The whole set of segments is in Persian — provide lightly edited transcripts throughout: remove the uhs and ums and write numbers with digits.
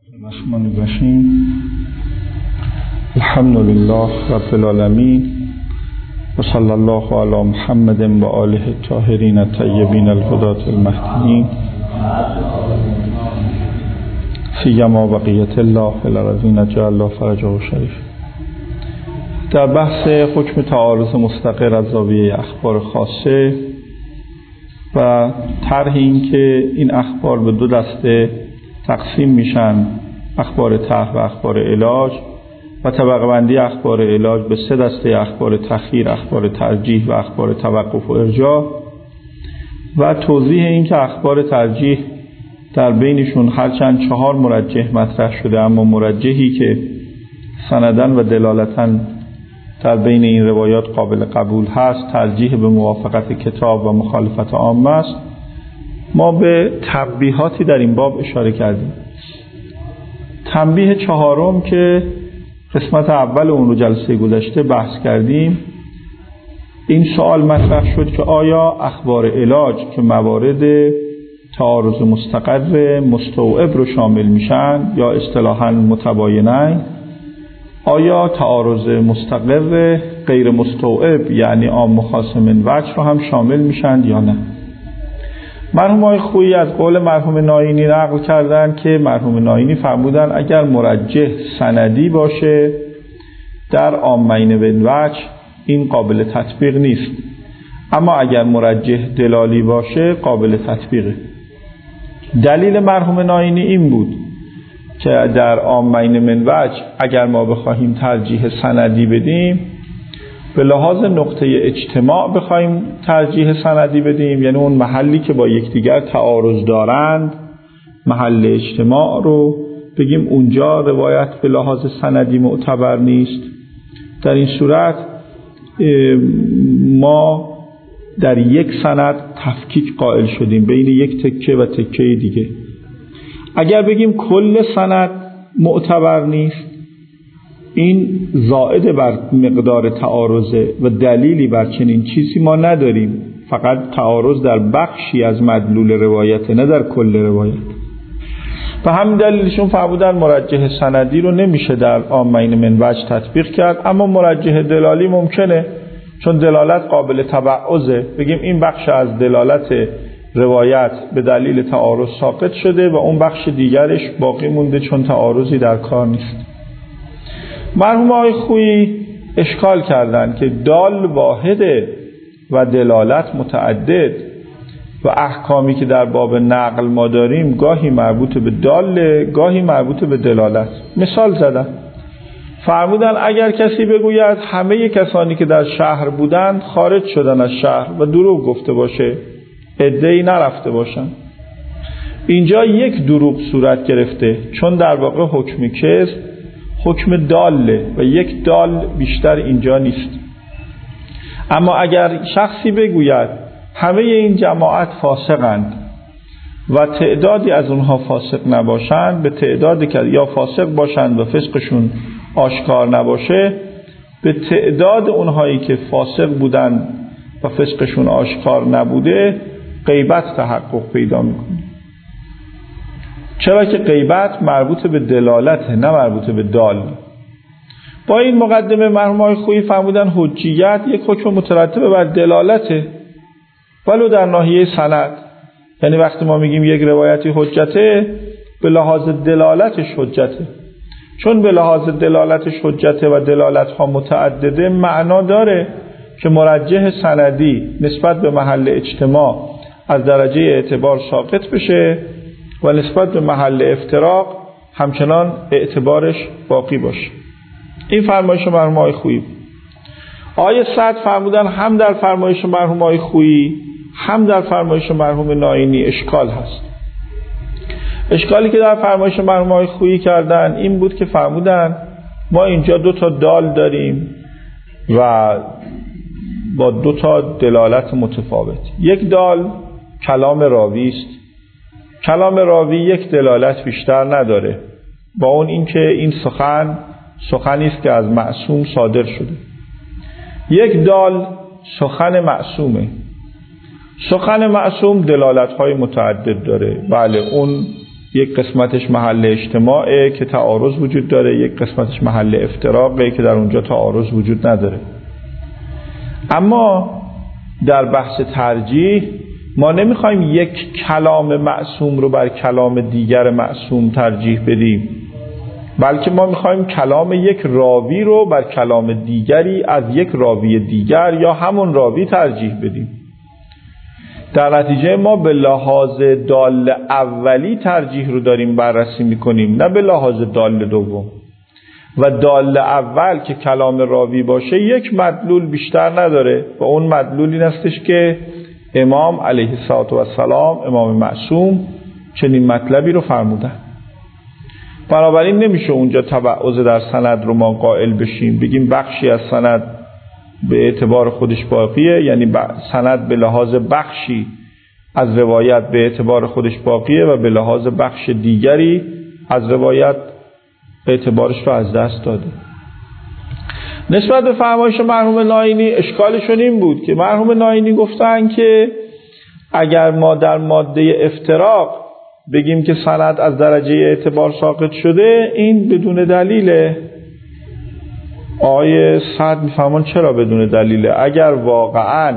الرحمن الرحیم. الحمد لله رب العالمین و صلی الله علی محمد و آله الطاهرین الطیبین الهداة المهدیین سیما بقیة الله الذین جعل الله فرجه شریف. در بحث حکم تعارض مستقر از زاویه اخبار خاصه و طرح این که این اخبار به دو دسته تقسیم میشن، اخبار طرح و اخبار علاج، و طبقه بندی اخبار علاج به سه دسته: اخبار تخییر، اخبار ترجیح و اخبار توقف و ارجاع، و توضیح این که اخبار ترجیح در بینشون هرچند 4 مرجح مطرح شده، اما مرجحی که سندن و دلالتن در بین این روایات قابل قبول هست ترجیح به موافقت کتاب و مخالفت عامه است. ما به تنبیهاتی در این باب اشاره کردیم. تنبیه 4 که قسمت اول اون رو جلسه گذشته بحث کردیم، این سوال مطرح شد که آیا اخبار علاج که موارد تعارض مستقر مستوعب رو شامل میشن یا اصطلاحاً متباینن، آیا تعارض مستقر غیر مستوعب یعنی عام خاص من وجه رو هم شامل میشن یا نه؟ مرحوم آقای خویی از قول مرحوم ناینی نقل کردن که مرحوم ناینی فرمودن اگر مرجح سندی باشه در عامین من وجه این قابل تطبیق نیست، اما اگر مرجح دلالی باشه قابل تطبیقه. دلیل مرحوم ناینی این بود که در عامین من وجه اگر ما بخواهیم ترجیح سندی بدیم، به لحاظ نقطه اجتماع بخوایم ترجیح سندی بدیم، یعنی اون محلی که با یکدیگر تعارض دارند محل اجتماع رو بگیم اونجا روایت به لحاظ سندی معتبر نیست، در این صورت ما در یک سند تفکیک قائل شدیم بین یک تکه و تکه دیگه. اگر بگیم کل سند معتبر نیست، این زائد بر مقدار تعارضه و دلیلی بر چنین چیزی ما نداریم، فقط تعارض در بخشی از مدلول روایت نه در کل روایت. و همین دلیلشون فرمودن مرجح سندی رو نمیشه در عامین من وجه تطبیق کرد، اما مرجح دلالی ممکنه، چون دلالت قابل تبعضه. بگیم این بخش از دلالت روایت به دلیل تعارض ساقط شده و اون بخش دیگرش باقی مونده چون تعارضی در کار نیست. مرحوم آقای خویی اشکال کردند که دال واحده و دلالت متعدد و احکامی که در باب نقل ما داریم گاهی مربوط به دال گاهی مربوط به دلالت. مثال زدن، فرمودن اگر کسی بگوید همه کسانی که در شهر بودند خارج شدن از شهر و دروغ گفته باشه، عده‌ای نرفته باشن، اینجا یک دروغ صورت گرفته، چون در واقع حکم کذب حکم داله و یک دال بیشتر اینجا نیست. اما اگر شخصی بگوید همه این جماعت فاسقند و تعدادی از اونها فاسق نباشند، به تعدادی که یا فاسق باشند و فسقشون آشکار نباشه، به تعداد اونهایی که فاسق بودند و فسقشون آشکار نبوده غیبت تحقق پیدا میکنه. چرا که غیبت مربوط به دلالته نه مربوط به دال. با این مقدمه مرحوم آقای خویی فرمودن حجیت یک حکم مترتب بر دلالته ولو در ناحیه سند. یعنی وقتی ما میگیم یک روایتی حجته، به لحاظ دلالتش حجته، چون به لحاظ دلالتش حجته و دلالت ها متعدده، معنا داره که مرجح سندی نسبت به محل اجتماع از درجه اعتبار ساقط بشه و نسبت به محل افتراق همچنان اعتبارش باقی باشه. این فرمایش مرحوم آقای خویی. آیه 100 فرمودن هم در فرمایش مرحوم آقای خویی هم در فرمایش مرحوم ناینی اشکال هست. اشکالی که در فرمایش مرحوم آقای خویی کردن این بود که فرمودن ما اینجا 2 تا دال داریم و با 2 تا دلالت متفاوت. یک دال کلام راوی است، کلام راوی یک دلالت بیشتر نداره، با اون اینکه این سخنی است که از معصوم صادر شده. یک دال سخن معصومه. سخن معصوم دلالت‌های متعدد داره. بله، اون یک قسمتش محل اجتماعه که تعارض وجود داره، یک قسمتش محل افتراقه که در اونجا تعارض وجود نداره. اما در بحث ترجیح ما نمیخوایم یک کلام معصوم رو بر کلام دیگر معصوم ترجیح بدیم، بلکه ما میخوایم کلام یک راوی رو بر کلام دیگری از یک راوی دیگر یا همون راوی ترجیح بدیم. در نتیجه ما به لحاظ دال اولی ترجیح رو داریم بررسی میکنیم، نه به لحاظ دال دوم. و دال اول که کلام راوی باشه یک مدلول بیشتر نداره و اون مدلول این استش که امام علیه السلام، امام معصوم، چنین مطلبی رو فرمودن. بنابراین نمیشه اونجا تبعض در سند رو ما قائل بشیم، بگیم بخشی از سند به اعتبار خودش باقیه، یعنی سند به لحاظ بخشی از روایت به اعتبار خودش باقیه و به لحاظ بخش دیگری از روایت اعتبارش رو از دست داده. نسبت به فرمایش مرحوم ناینی اشکالشون این بود که مرحوم ناینی گفتن که اگر ما در ماده افتراق بگیم که سند از درجه اعتبار ساقط شده، این بدون دلیله. آیه سعد میفهمون چرا بدون دلیله؟ اگر واقعا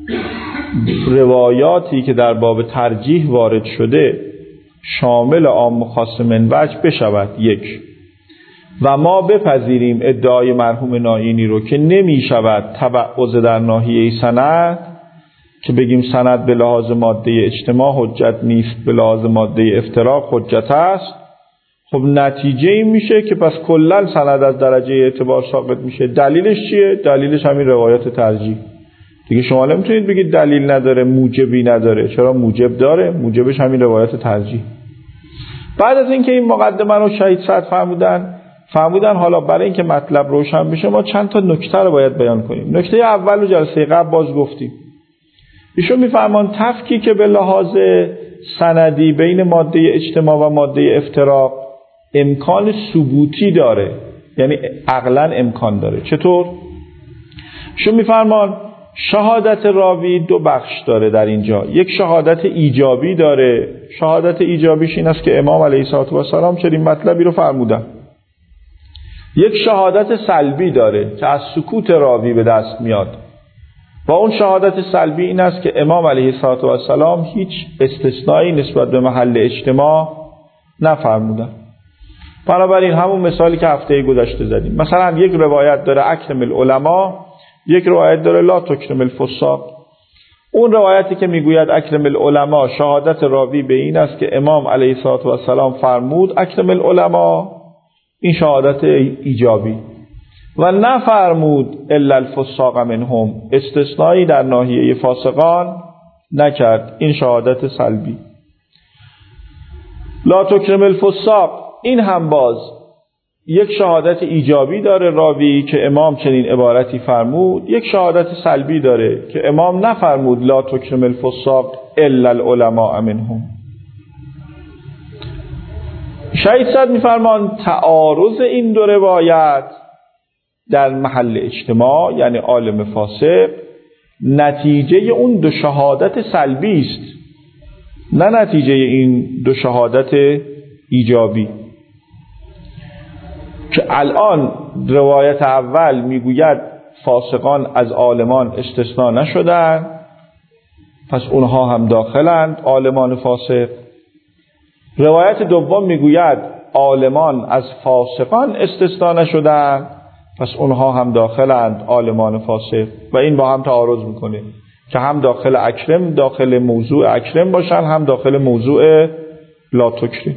روایاتی که در باب ترجیح وارد شده شامل عام و خاص من وجه بشود، یک، و ما بپذیریم ادعای مرحوم ناینی رو که نمی شود تبعض در ناحیه سند، که بگیم سند به لحاظ ماده اجتماع حجت نیست، به لحاظ ماده افتراق حجت است، خب نتیجه این میشه که پس کلا سند از درجه اعتبار ساقط میشه. دلیلش چیه؟ دلیلش همین روایات ترجیح. دیگه شما نمیتونید بگید دلیل نداره، موجبی نداره. چرا موجب داره؟ موجبش همین روایات ترجیح. بعد از اینکه این مقدمه رو شهید سعد فرمودن حالا برای اینکه مطلب روشن بشه ما چند تا نکته رو باید بیان کنیم. نکته اول رو جلسه قبل باز گفتیم. ایشون میفرمان تفکیک که به لحاظ سندی بین ماده اجتماع و ماده افتراق امکان ثبوتی داره، یعنی عقلا امکان داره. چطور؟ ایشون میفرمان شهادت راوی دو بخش داره در اینجا. یک شهادت ایجابی داره. شهادت ایجابیش این است که امام علیه السلام چنین مطلبی رو فرمودن. یک شهادت سلبی داره که از سکوت راوی به دست میاد و اون شهادت سلبی این است که امام علیه السلام هیچ استثنایی نسبت به محل اجتماع نفرمودن. بنابراین همون مثالی که هفته گذشته زدیم، مثلا یک روایت داره اکرم العلماء، یک روایت داره لا تکرم الفساق. اون روایتی که میگوید اکرم العلماء شهادت راوی به این است که امام علیه السلام فرمود اکرم العلماء، این شهادت ایجابی، و نفرمود الا الفساق منهم، استثنایی در ناحیه فاسقان نکرد، این شهادت سلبی. لا تکرم الفساق این هم باز یک شهادت ایجابی داره راوی که امام چنین عبارتی فرمود، یک شهادت سلبی داره که امام نفرمود لا تکرم الفساق الا العلماء منهم. شهید سعد میفرمان تعارض این دو روایت در محل اجتماع، یعنی عالم فاسق، نتیجه اون دو شهادت سلبی است، نه نتیجه این دو شهادت ایجابی. که الان روایت اول میگوید فاسقان از عالمان استثناء نشدن، پس اونها هم داخلند عالمان فاسق. روایت دوم میگوید عالمان از فاسقان استثناء نشدن، پس اونها هم داخلند عالمان فاسق، و این با هم تعارض میکنه که هم داخل اکرم، داخل موضوع اکرم باشن، هم داخل موضوع لا تکرم.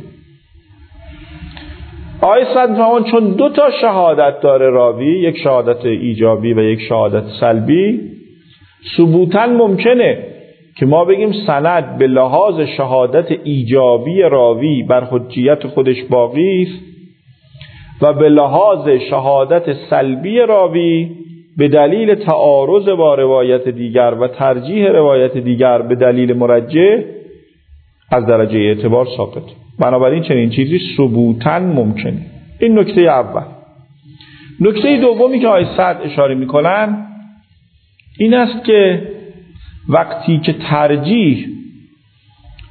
آیه صد میفهمون چون دو تا شهادت داره راوی، یک شهادت ایجابی و یک شهادت سلبی، ثبوتاً ممکنه که ما بگیم سند به لحاظ شهادت ایجابی راوی بر حجیت خودش باقی است و به لحاظ شهادت سلبی راوی به دلیل تعارض با روایت دیگر و ترجیح روایت دیگر به دلیل مرجح از درجه اعتبار ساقط. بنابراین چنین چیزی ثبوتاً ممکنه. این نکته اول. نکته دومی که آیه سعد اشاره میکنن این است که وقتی که ترجیح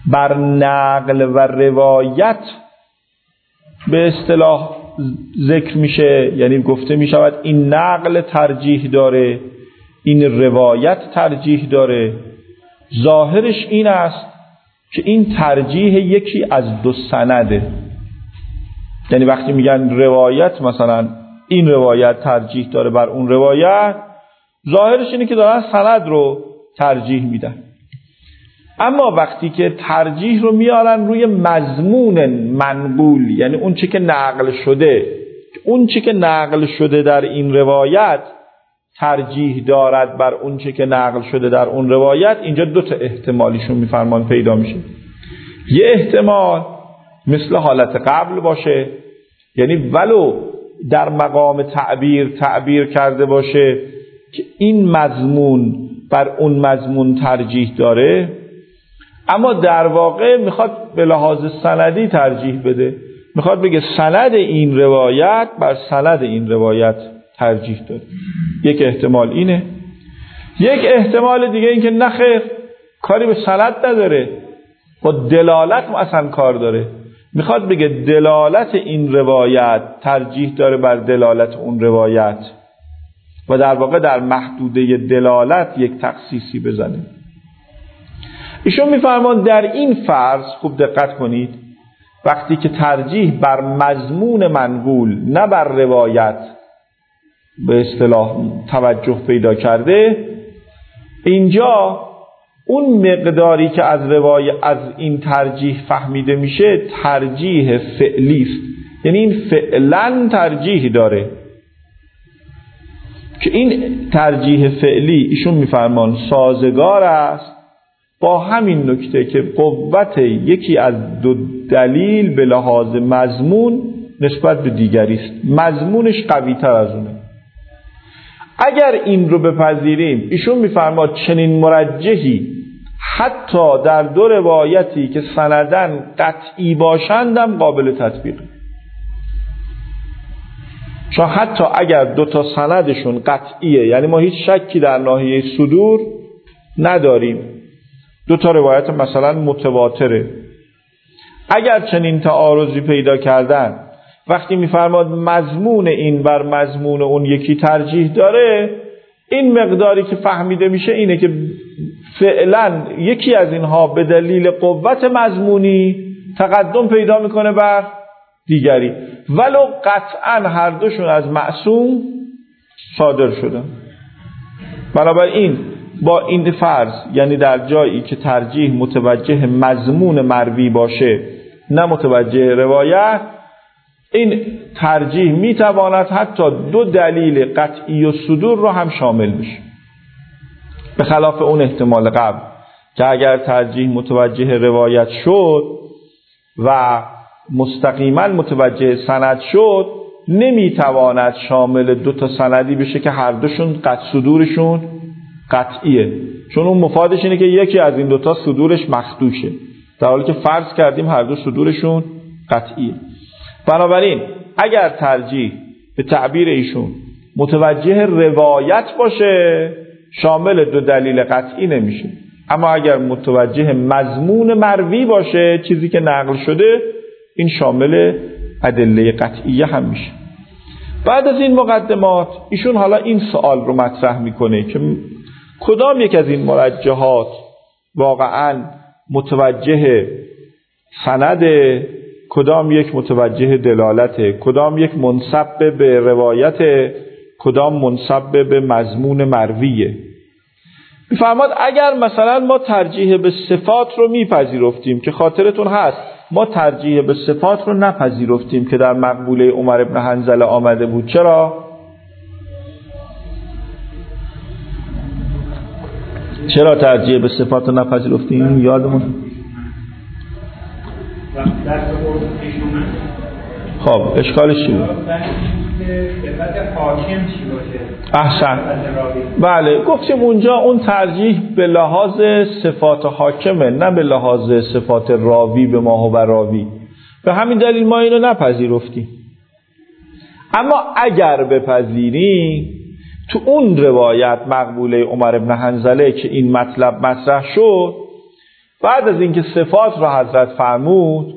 بر نقل و روایت به اصطلاح ذکر میشه، یعنی گفته میشود این نقل ترجیح داره، این روایت ترجیح داره، ظاهرش این است که این ترجیح یکی از دو سنده. یعنی وقتی میگن روایت، مثلا این روایت ترجیح داره بر اون روایت، ظاهرش اینه که دارن سند رو ترجیح میدن. اما وقتی که ترجیح رو میارن روی مضمون منقول، یعنی اون چی که نقل شده، اون چی که نقل شده در این روایت ترجیح دارد بر اون چی که نقل شده در اون روایت، اینجا دو تا احتمالیشون میفرمان پیدا میشه. یه احتمال مثل حالت قبل باشه، یعنی ولو در مقام تعبیر کرده باشه که این مضمون بر اون مضمون ترجیح داره، اما در واقع میخواد به لحاظ سندی ترجیح بده، میخواد بگه سند این روایت بر سند این روایت ترجیح داره. یک احتمال اینه. یک احتمال دیگه این که نخیر، کاری به سند نداره، با دلالت اصلا کار داره، میخواد بگه دلالت این روایت ترجیح داره بر دلالت اون روایت و در واقع در محدوده دلالت یک تخصیصی بزنه. ایشون میفرمان در این فرض خوب دقت کنید، وقتی که ترجیح بر مضمون منقول نه بر روایت به اصطلاح توجه پیدا کرده، اینجا اون مقداری که از این ترجیح فهمیده میشه ترجیح فعلی است، یعنی این فعلا ترجیح داره، که این ترجیح فعلی ایشون میفرمان سازگار است با همین نکته که قوت یکی از دو دلیل به لحاظ مضمون نسبت به دیگری است، مضمونش قوی تر از اونه. اگر این رو بپذیریم، ایشون میفرماد چنین مرجحی حتی در دو روایتی که سندن قطعی باشندم قابل تطبیق، چون حتی اگر دو تا سندشون قطعیه، یعنی ما هیچ شکی در ناحیه صدور نداریم، دو تا روایت مثلا متواتره، اگر چنین تعارضی پیدا کردن، وقتی میفرماد مضمون این بر مضمون اون یکی ترجیح داره، این مقداری که فهمیده میشه اینه که فعلا یکی از اینها به دلیل قوت مضمونی تقدم پیدا میکنه بر دیگری، ولو قطعا هر دوشون از معصوم صادر شدن. بنابراین با این فرض، یعنی در جایی که ترجیح متوجه مضمون مروی باشه نه متوجه روایت، این ترجیح میتواند حتی دو دلیل قطعی و صدور رو هم شامل بشه، به خلاف اون احتمال قبل که اگر ترجیح متوجه روایت شد و مستقیما متوجه سند شد، نمیتواند شامل دو تا سندی بشه که هر دوشون صدورشون قطعیه، چون اون مفادش اینه که یکی از این دوتا صدورش مخدوشه، در حالی که فرض کردیم هر دو صدورشون قطعیه. بنابراین اگر ترجیح به تعبیر ایشون متوجه روایت باشه، شامل دو دلیل قطعی نمیشه، اما اگر متوجه مضمون مروی باشه، چیزی که نقل شده، این شامل ادله قطعیه هم میشه. بعد از این مقدمات ایشون حالا این سوال رو مطرح میکنه که کدام یک از این مرجحات واقعا متوجه سند، کدام یک متوجه دلالت، کدام یک منسب به روایت، کدام منسب به مضمون مرویه. میفرماد اگر مثلا ما ترجیح به صفات رو میپذیرفتیم، که خاطرتون هست ما ترجیح به صفات رو نپذیرفتیم که در مقبوله عمر بن حنظله آمده بود. چرا ترجیح به صفات رو نپذیرفتیم؟ یادمون خب اشکالش چی بود؟ احسن، بله گفتیم اونجا اون ترجیح به لحاظ صفات حاکمه، نه به لحاظ صفات راوی به ما و راوی، به همین دلیل ما اینو نپذیرفتیم. اما اگر بپذیریم، تو اون روایت مقبوله عمر بن حنظله که این مطلب مطرح شد، بعد از اینکه صفات را حضرت فرمود،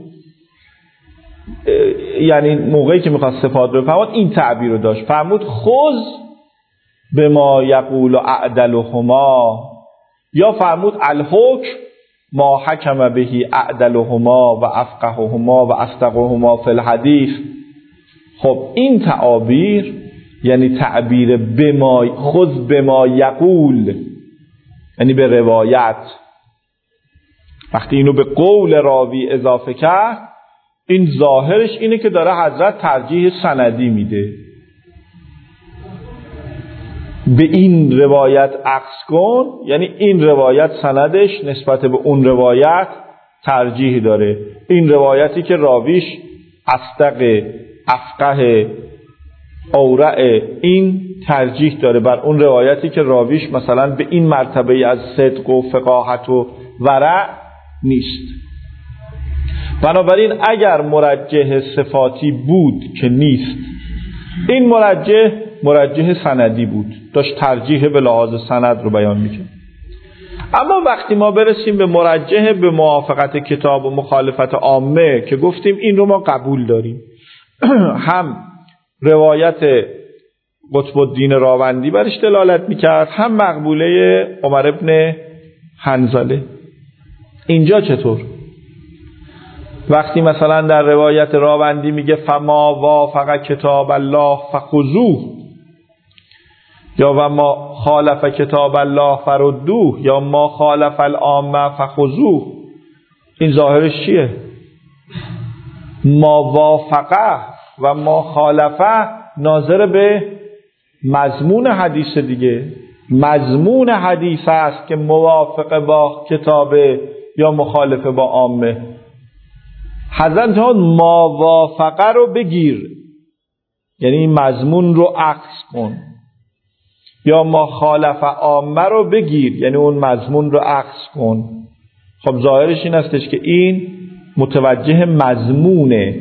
یعنی موقعی که میخواست صفات رو فرمود این تعبیر رو داشت، فرمود خذ به ما یقول اعدلهما، یا فرمود الحکم ما حکم بهی اعدلهما و افقههما و اصدقهما فی الحدیث. خب این تعابیر یعنی تعبیر بما، خذ بما یقول یعنی به روایت، وقتی اینو به قول راوی اضافه کرد این ظاهرش اینه که داره حضرت ترجیح سندی میده، به این روایت عکس کن، یعنی این روایت سندش نسبت به اون روایت ترجیح داره، این روایتی که راویش اصدق افقه اورع این ترجیح داره بر اون روایتی که راویش مثلا به این مرتبه از صدق و فقاهت و ورع نیست. بنابراین اگر مرجح صفاتی بود که نیست، این مرجح سندی بود، داشت ترجیح به لحاظ سند رو بیان میکنه. اما وقتی ما برسیم به مرجح به موافقت کتاب و مخالفت عامه که گفتیم این رو ما قبول داریم، هم روایت قطب الدین راوندی برش دلالت میکرد، هم مقبوله عمر ابن حنظله. اینجا چطور؟ وقتی مثلا در روایت راوندی میگه فما وافق کتاب الله فخذوه، یا و ما خالف کتاب الله فردوه، یا ما خالف العامه فخذوه، این ظاهرش چیه؟ ما وافقه و ما خالفه ناظر به مضمون حدیث دیگه. مضمون حدیث است که موافق با کتاب یا مخالف با عامه. حضرت ما وافقه رو بگیر، یعنی این مضمون رو عکس کن، یا ما خالف عامه رو بگیر، یعنی اون مضمون رو عکس کن. خب ظاهرش این استش که این متوجه مضمونه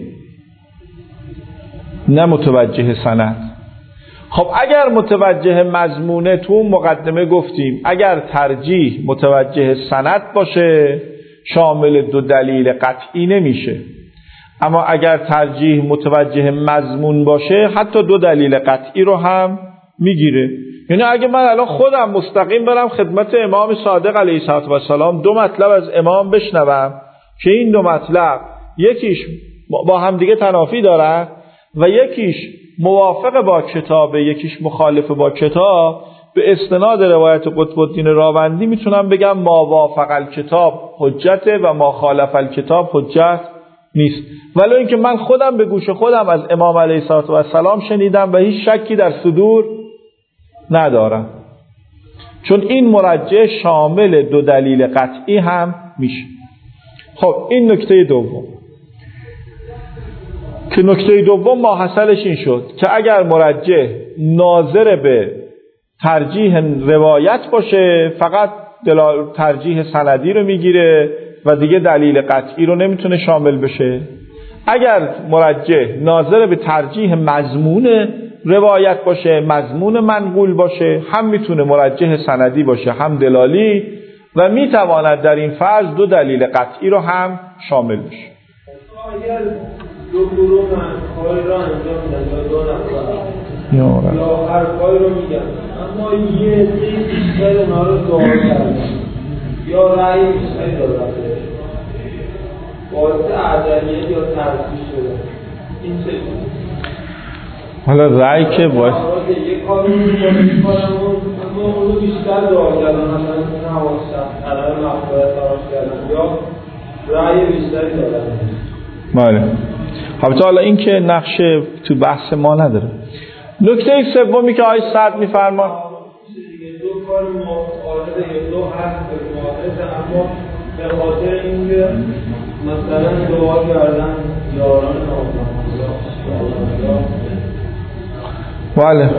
نه متوجه سند. خب اگر متوجه مضمونه، تو مقدمه گفتیم اگر ترجیح متوجه سند باشه شامل دو دلیل قطعی نمیشه، اما اگر ترجیح متوجه مضمون باشه حتی دو دلیل قطعی رو هم میگیره. یعنی اگه من الان خودم مستقیم برم خدمت امام صادق علیه السلام دو مطلب از امام بشنوم که این دو مطلب یکیش با هم دیگه تنافی داره و یکیش موافق با کتاب، یکیش مخالف با کتاب، به استناد روایت قطب الدین راوندی میتونم بگم ما وافق الکتاب حجته و ما خالف الکتاب حجت نیست. ولی اینکه من خودم به گوش خودم از امام علیه السلام شنیدم و هیچ شکی در صدور ندارم، چون این مرجح شامل دو دلیل قطعی هم میشه. خب این نکته دوم، که نکته دوم ماحصلش این شد که اگر مرجح ناظر به ترجیح روایت باشه فقط ترجیح سندی رو میگیره و دیگه دلیل قطعی رو نمیتونه شامل بشه. اگر مرجح ناظر به ترجیح مضمون روایت باشه، مضمون منقول باشه، هم میتونه مرجح سندی باشه هم دلالی و میتواند در این فرض دو دلیل قطعی رو هم شامل بشه. اگر دو گروه کاری را انجام میدن یا دو نفر یا هر کاری رو میگن اما یه بیشتر اونا رو دعا کردن یا رأی بیشتری دادن باعث عدلیت یا ترسیح شده، این چه؟ حالا رأی که باعث یک کاری میکنم اما اونو بیشتر دعا کردن مثلا نواشتن علم مقبولت تراش کردن یا رأی بیشتری دادن. بله. خب حالا این که نقشه تو بحث ما نداره. نکته سومی که آقای سعد می‌فرما دو کار معارضه دو هست معارضه، اما به خاطر اینکه مثلا دعا کردن یاران بله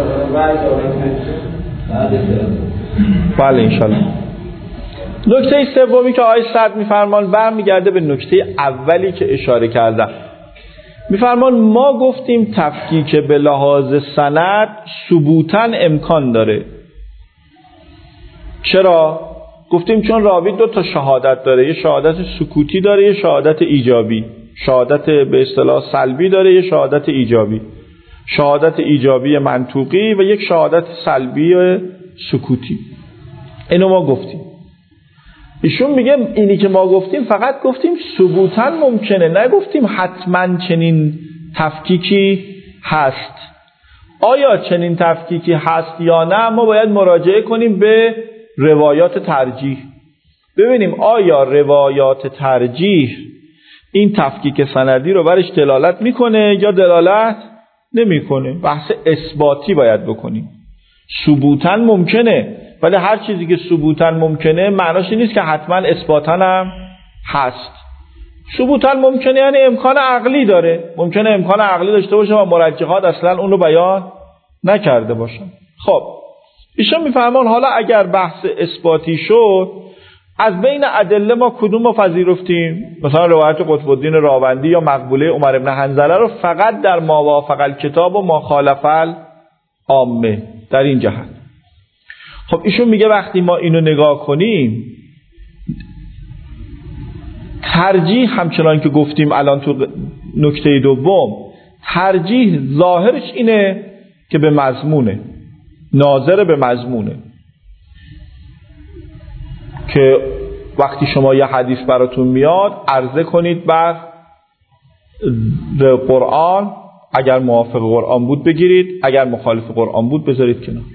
بله انشالله. نکته سومی که آقای سعد می‌فرمان برمیگرده به نکته اولی که اشاره کردم. می‌فرمان ما گفتیم تفکیک به لحاظ سند ثبوتاً امکان داره. چرا؟ گفتیم چون راوی 2 تا شهادت داره، یه شهادت سکوتی داره، یه شهادت ایجابی. شهادت به اصطلاح سلبی داره، یه شهادت ایجابی. شهادت ایجابی منطوقی و یک شهادت سلبی سکوتی. اینو ما گفتیم. ایشون میگه اینی که ما گفتیم فقط گفتیم ثبوتاً ممکنه، نگفتیم حتما چنین تفکیکی هست. آیا چنین تفکیکی هست یا نه؟ ما باید مراجعه کنیم به روایات ترجیح، ببینیم آیا روایات ترجیح این تفکیک سندی رو برش دلالت میکنه یا دلالت نمیکنه. بحث اثباتی باید بکنیم. ثبوتاً ممکنه، ولی هر چیزی که ثبوتاً ممکنه معناش این نیست که حتما اثباتاً هم هست. ثبوتاً ممکنه یعنی امکان عقلی داره، ممکنه امکان عقلی داشته باشه و مرجحات اصلا اون رو بیان نکرده باشن. خب ایشون میفرمان حالا اگر بحث اثباتی شد، از بین ادله ما کدوم رو پذیرفتیم؟ مثلا روایت قطب الدین راوندی یا مقبوله عمر بن حنظله رو فقط در ما وافق الکتاب و ما خالف العامه در این جهت. خب ایشون میگه وقتی ما اینو نگاه کنیم، ترجیح همچنان که گفتیم الان تو نکته دوم، ترجیح ظاهرش اینه که به مضمونه، ناظر به مضمونه، که وقتی شما یه حدیث براتون میاد عرضه کنید بر قرآن، اگر موافق قرآن بود بگیرید، اگر مخالف قرآن بود بذارید کنار.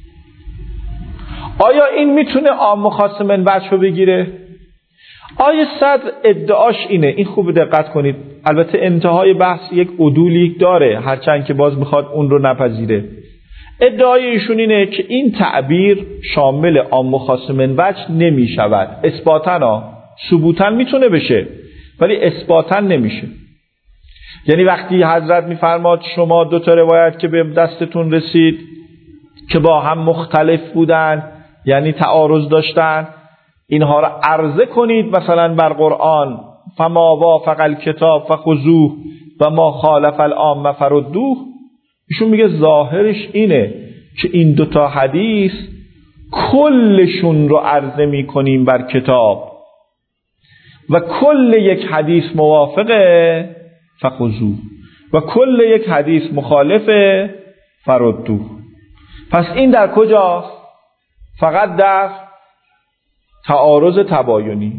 آیا این میتونه عام خاص من وجه رو بگیره؟ آیه صدر ادعاش اینه، این خوب دقت کنید، البته انتهای بحث یک عدولی داره هرچند که باز میخواد اون رو نپذیره. ادعای ایشون اینه که این تعبیر شامل عام خاص من وجه نمیشود. اثباتاً ثبوتاً میتونه بشه ولی اثباتاً نمیشه. یعنی وقتی حضرت میفرماد شما 2 تا روایت که به دستتون رسید که با هم مختلف بودن، یعنی تعارض داشتن، اینها را عرضه کنید مثلا بر قرآن، فما وافق الکتاب فخذوه و ما خالف العامه فردوه. ایشون میگه ظاهرش اینه که این 2 تا حدیث کلشون رو عرضه میکنیم بر کتاب و کل یک حدیث موافقه فخذوه و کل یک حدیث مخالفه فردوه. پس این در کجاست؟ فقط در تعارض تباینی،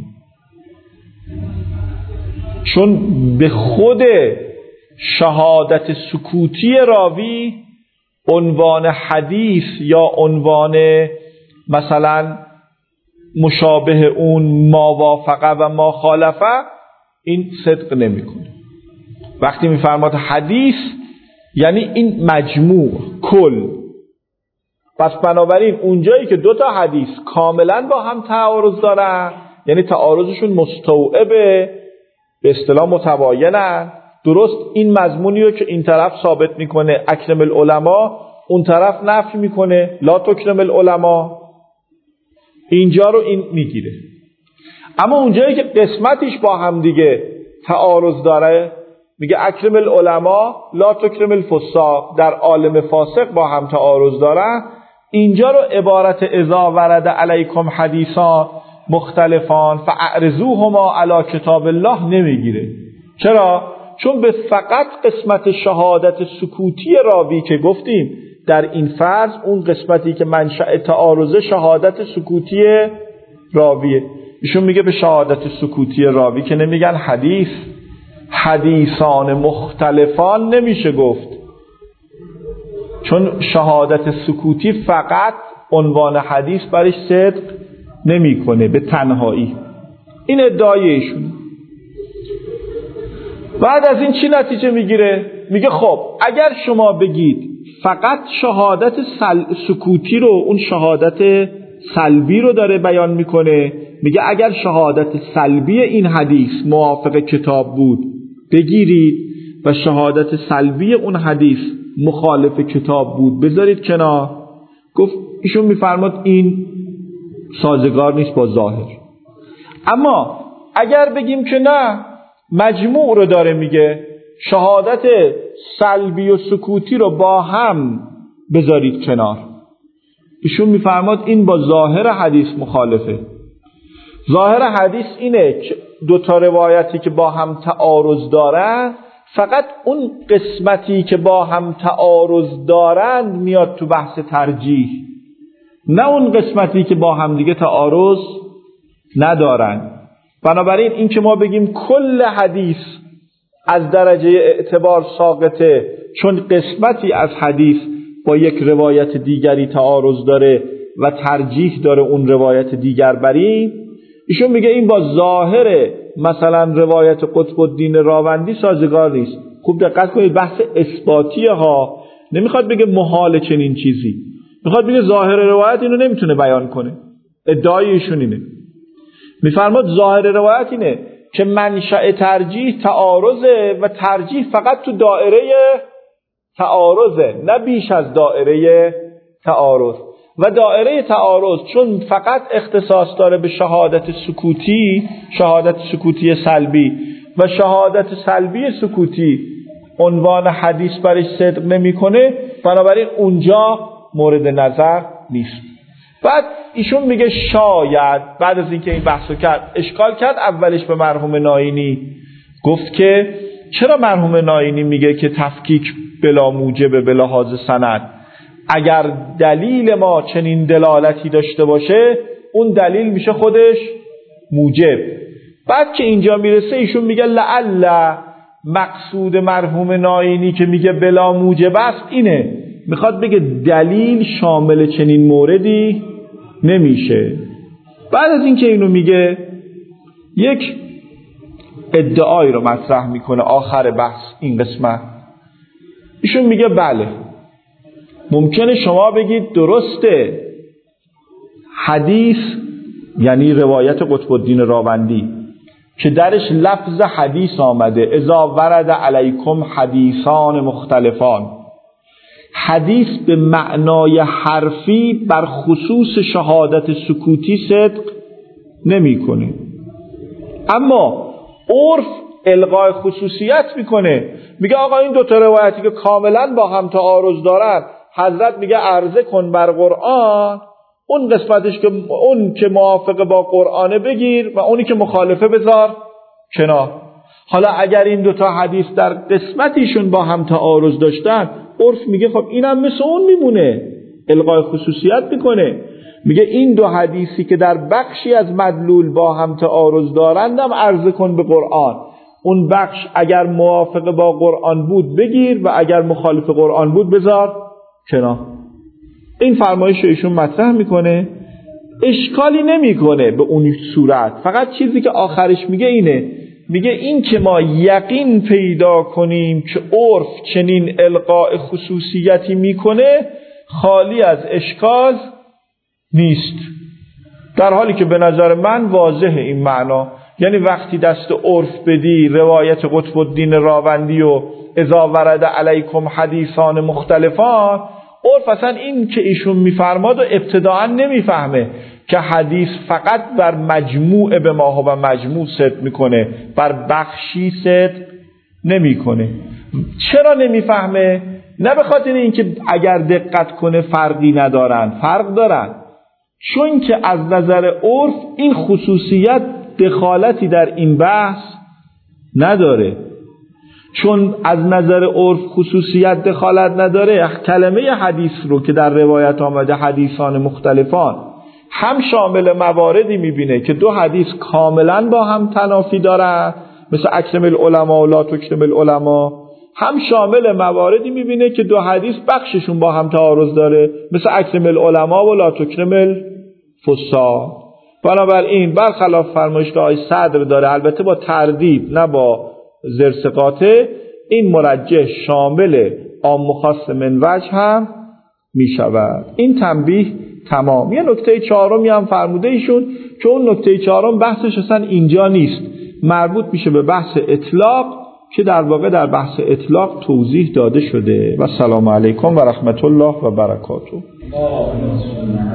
چون به خود شهادت سکوتی راوی عنوان حدیث یا عنوان مثلا مشابه اون ما وافقه و ما خالفه این صدق نمیکنه. وقتی میفرماد حدیث یعنی این مجموع کل. پس بنابراین اونجایی که 2 تا حدیث کاملا با هم تعارض دارن، یعنی تعارضشون مستوعبه، به اصطلاح متباینن، درست این مضمونی رو که این طرف ثابت میکنه اکرم العلماء، اون طرف نفی میکنه لا تکرم العلماء، اینجا رو این میگیره. اما اونجایی که قسمتش با هم دیگه تعارض داره، میگه اکرم العلماء لا تکرم الفساق، در عالم فاسق با هم تعارض دارن، اینجا رو عبارت اذا ورد علیکم حدیثان مختلفان فاعرضوهما علی کتاب الله نمیگیره. چرا؟ چون به فقط قسمت شهادت سکوتی راوی که گفتیم در این فرض، اون قسمتی که منشأ تعارض شهادت سکوتی راویه، ایشون میگه به شهادت سکوتی راوی که نمیگن حدیث، حدیثان مختلفان نمیشه گفت، چون شهادت سکوتی فقط عنوان حدیث برش صدق نمیکنه به تنهایی. این ادعای ایشونه. بعد از این چی نتیجه میگیره؟ میگه خب اگر شما بگید فقط شهادت سکوتی رو، اون شهادت سلبی رو داره بیان میکنه، میگه اگر شهادت سلبی این حدیث موافق کتاب بود بگیرید و شهادت سلبی اون حدیث مخالف کتاب بود بذارید کنار. گفت ایشون میفرماد این سازگار نیست با ظاهر. اما اگر بگیم که نه، مجموع رو داره میگه، شهادت سلبی و سکوتی رو با هم بذارید کنار، ایشون میفرماد این با ظاهر حدیث مخالفه. ظاهر حدیث اینه که دو تا روایتی که با هم تعارض دارن، فقط اون قسمتی که با هم تعارض دارن میاد تو بحث ترجیح، نه اون قسمتی که با هم دیگه تعارض ندارن. بنابراین این که ما بگیم کل حدیث از درجه اعتبار ساقطه چون قسمتی از حدیث با یک روایت دیگری تعارض داره و ترجیح داره اون روایت دیگر بریم، ایشون میگه این با ظاهر مثلا روایت قطب الدین راوندی سازگار نیست. خوب دقت کنید، بحث اثباتیه ها، نمیخواد بگه محال چنین چیزی، میخواد بگه ظاهر روایت اینو نمیتونه بیان کنه. ادعای ایشون اینه، میفرماد ظاهر روایت اینه که منشأ ترجیح تعارضه و ترجیح فقط تو دایره تعارضه، نه بیش از دایره تعارض. و دایره تعارض چون فقط اختصاص داره به شهادت سکوتی سلبی و شهادت سلبی سکوتی عنوان حدیث برش صدق نمیکنه، بنابراین اونجا مورد نظر نیست. بعد ایشون میگه شاید بعد از اینکه این بحثو کرد اشکال کرد اولش به مرحوم ناینی، گفت که چرا مرحوم ناینی میگه که تفکیک بلا موجب به لحاظ سند؟ اگر دلیل ما چنین دلالتی داشته باشه اون دلیل میشه خودش موجب. بعد که اینجا میرسه ایشون میگه لعل مقصود مرحوم ناینی که میگه بلا موجب است اینه، میخواد بگه دلیل شامل چنین موردی نمیشه. بعد از اینکه اینو میگه یک ادعایی رو مطرح میکنه آخر بحث این قسمت. ایشون میگه بله ممکنه شما بگید درسته حدیث یعنی روایت قطب الدین راوندی که درش لفظ حدیث آمده اذا ورد علیکم حدیثان مختلفان، حدیث به معنای حرفی بر خصوص شهادت سکوتی صدق نمی کنه، اما عرف الغای خصوصیت میکنه. میگه آقا این دوتا روایتی که کاملا با هم تعارض دارن، حضرت میگه عرضه کن بر قرآن، اون قسمتش که اون که موافق با قرآنه بگیر و اونی که مخالفه بذار کنار. حالا اگر این دوتا حدیث در قسمتیشون با هم تعارض داشتن، عرف میگه خب اینم مثل اون میمونه، الغای خصوصیت میکنه. میگه این دو حدیثی که در بخشی از مدلول با هم تعارض دارندم عرضه کن به قرآن، اون بخش اگر موافق با قرآن بود بگیر و اگر مخالف قرآن بود بذار کنار. این فرمایش ایشون مطرح میکنه، اشکالی نمیکنه به اون صورت، فقط چیزی که آخرش میگه اینه، میگه این که ما یقین پیدا کنیم که عرف چنین القاء خصوصیتی میکنه خالی از اشکال نیست، در حالی که به نظر من واضحه این معنا. یعنی وقتی دست عرف بدی روایت قطب الدین راوندی و اذا ورد علیکم حدیثان مختلفان، عرف اصلا این که ایشون میفرماد و ابتداعا نمیفهمه که حدیث فقط بر مجموع به ما و مجموع صدق میکنه، بر بخشی صدق نمیکنه. چرا نمیفهمه؟ نه به خاطر اینکه اگر دقت کنه فرقی ندارن، فرق دارن، چون که از نظر عرف این خصوصیت دخالتی در این بحث نداره. چون از نظر عرف خصوصیت دخالت نداره، کلمه حدیث رو که در روایت آمده حدیثان مختلفان هم شامل مواردی میبینه که دو حدیث کاملا با هم تنافی دارن، مثل اکرم العلماء و لا تکرم العلماء، هم شامل مواردی میبینه که دو حدیث بخششون با هم تعارض داره، مثل اکرم العلماء و لا تکرم الفساد. بنابراین برخلاف فرمایش که آقای صدر داره، البته با تردید نه با زرسقاطه، این مرجح شامل عام و خاص من وجه هم می شود. این تنبیه تمام. یه نکته چهارمی هم فرموده ایشون که اون نکته چهارم بحثش اصلا اینجا نیست، مربوط میشه به بحث اطلاق که در واقع در بحث اطلاق توضیح داده شده. و السلام علیکم و رحمت الله و برکاته.